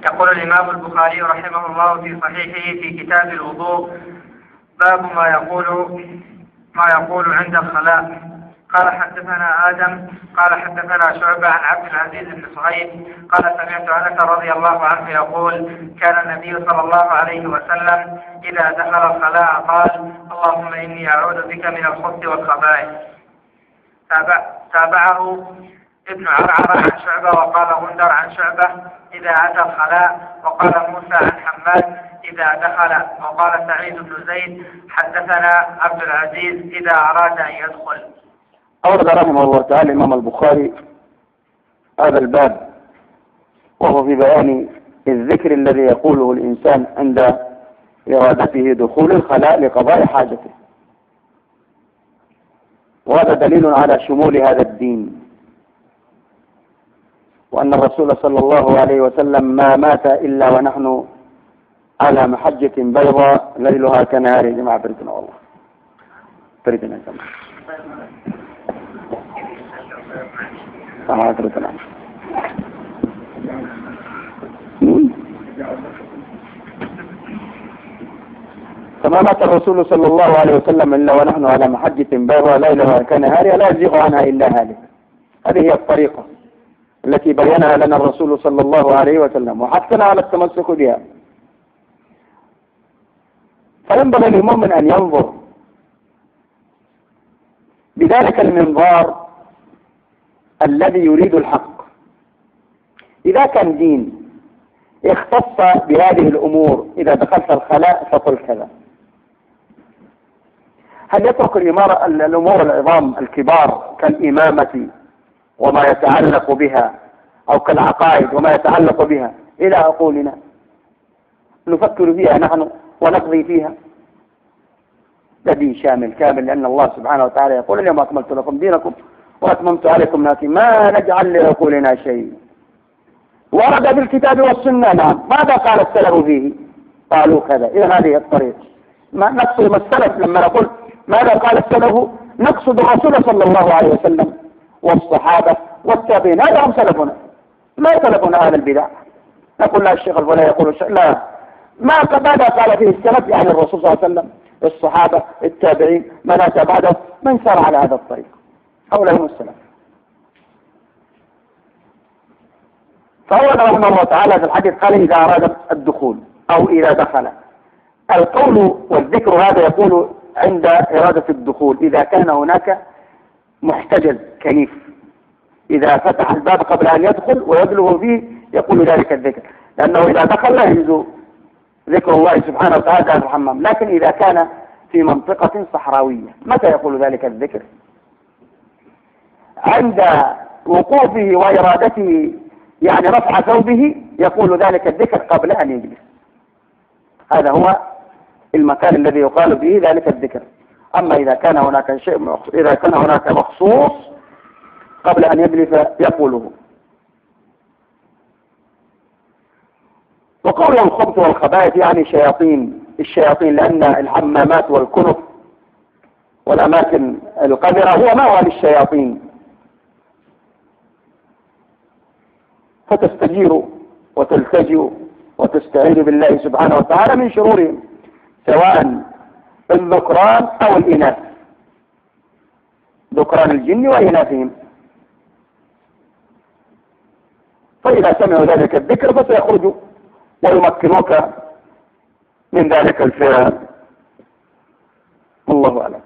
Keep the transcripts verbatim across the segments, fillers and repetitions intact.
يقول الإمام البخاري رحمه الله في صحيحه في كتاب الوضوء: باب ما يقول ما يقول عند الخلاء. قال حدثنا آدم قال حدثنا شعبة عن عبد العزيز بن صهيب قال سمعت أنس رضي الله عنه يقول: كان النبي صلى الله عليه وسلم إذا دخل الخلاء قال: اللهم إني أعوذ بك من الخبث والخبائث. تابع تابعه ابن عرعر عن شعبة وقال غندر عن شعبة إذا أتى الخلاء، وقال موسى عن حماد إذا دخل، وقال سعيد بن زيد حدثنا عبد العزيز إذا أراد أن يدخل. أورد رحمه الله تعالى الإمام البخاري هذا الباب وهو في بيان الذكر الذي يقوله الإنسان عند إرادته دخول الخلاء لقضاء حاجته، وهذا دليل على شمول هذا الدين، وأن الرسول صلى الله عليه وسلم ما مات إلا ونحن على محجة بيضاء ليلها كنهار. يا جماعة بريدنا والله بريدنا يا جماعة فما مات الرسول صلى الله عليه وسلم إلا ونحن على محجة بيضاء ليلها كنهارها لا يزيغ عنها إلا هالك. هذه هي الطريقة التي بينها لنا الرسول صلى الله عليه وسلم وحثنا على التمسك بها. فينبغي للمؤمن أن ينظر بذلك المنظار الذي يريد الحق. إذا كان دين اختص بهذه الأمور، إذا دخلت الخلاء فقل كذا. هل يترك الإمارة الأمور العظام الكبار كالإمامة وما يتعلق بها أو كالعقائد وما يتعلق بها إلى عقولنا نفكر فيها نحن ونقضي فيها؟ دين شامل كامل، لأن الله سبحانه وتعالى يقول: اليوم أكملت لكم دينكم وأتممت عليكم نعمتي ما نجعل لعقولنا شيء. ورد بالكتاب والسنة. نعم، ماذا قال السلف فيه؟ قالوا كذا. إلى هذه الطريق ما نقصد ما السلف. لما نقول ماذا قال السلف نقصد الرسول صلى الله عليه وسلم والصحابة والتابعين، هذا هم سلفنا، ما سلفنا أهل البدع. نقول لا الشيخ الفلاني يقول الشيخ، لا، ما ماذا قال فيه السلف؟ يعني الرسول صلى الله عليه وسلم، الصحابة، التابعين، من أتى بعده، من سار على هذا الطريق، هؤلاء هم السلف. فهو رحمه الله تعالى في الحديث قال: إذا أراد الدخول أو إذا دخل. القول والذكر هذا يقول عند إرادة الدخول إذا كان هناك محتجز كنيف، إذا فتح الباب قبل أن يدخل ويبلغ فيه يقول ذلك الذكر، لأنه إذا دخل لا يجوز ذكر الله سبحانه وتعالى في الحمام. لكن إذا كان في منطقة صحراوية متى يقول ذلك الذكر؟ عند وقوفه وإرادته، يعني رفع ثوبه، يقول ذلك الذكر قبل أن يجلس. هذا هو المكان الذي يقال به ذلك الذكر. أما إذا كان هناك شيء إذا كان هناك مخصوص قبل أن يجلس يقوله. وقول الخبث والخبائث يعني شياطين الشياطين، لأن الحمامات والكنف والأماكن القذرة هو مأوى للشياطين، فتستجير وتلتجئ وتستعيذ بالله سبحانه وتعالى من شرورهم، سواء الذكران أو الإناث، ذكران الجن وإناثهم. فإذا سمعوا ذلك الذكر فسيخرجوا ويمكنوك من ذلك الفعل. الله أعلم.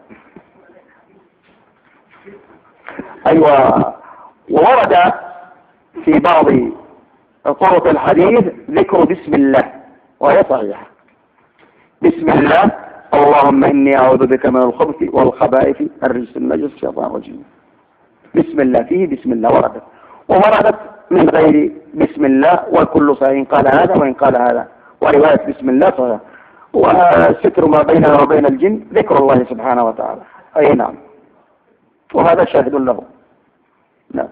أيوة. وورد في بعض طرق الحديث ذكر بسم الله، وهي صحيحة. بسم الله، اللهم إني أعوذ بك من الخبث والخبائث الرجس النجس الشيطان الرجيم. بسم الله، فيه بسم الله وردت، ووردت من غير بسم الله، والكل صحيح قال هذا وإن قال هذا، ورواية بسم الله صحيح. وستر ما بيننا وبين الجن ذكر الله سبحانه وتعالى. أي نعم، وهذا شاهد له. نعم.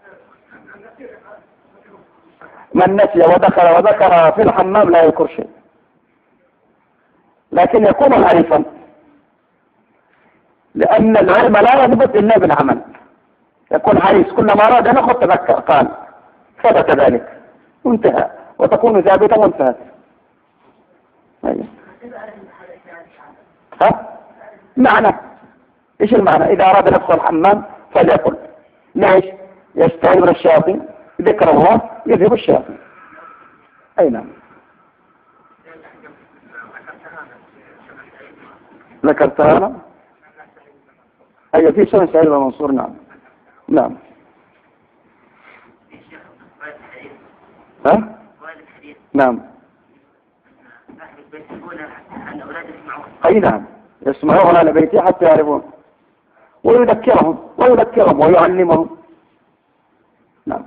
من نسي ودخل وذكر في الحمام لا يذكر شيء، لكن يكون عارفا، لأن العلم لا يثبت إلا بالعمل. يكون حريص كلما أراد أن يأخذ تذكر قال ثبت ذلك وانتهى، وتكون ثابتة وانتهت. أيوة. ها؟ معنى ايش المعنى؟ اذا اراد يدخل الحمام فليقل ليش؟ يستعيذ من الشياطين، ذكر الله يذهب الشياطين. اي نعم. ذكرتها انا؟ اي في سنة سعيد المنصور. نعم نعم. ها؟ نعم. اي نعم، يسمعون على بيتي حتى يعرفون، ويذكرهم ويذكرهم ويعلمهم. نعم.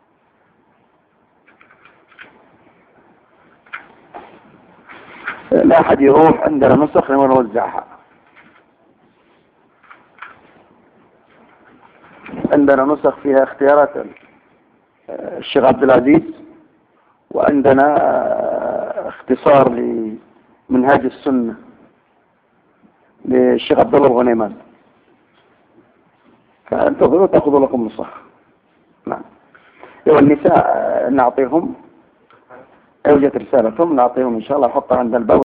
لا أحد يروح عندنا نسخ ونوزعها. عندنا نسخ فيها اختيارات الشيخ عبد العزيز، وعندنا اختصار لمنهاج السنة للشيخ عبد الله الغنيمان، فانتظروا تأخذوا لكم نسخ. نعم. والنساء نعطيهم، أوجت رسالتهم نعطيهم إن شاء الله، نحطها عند الباب.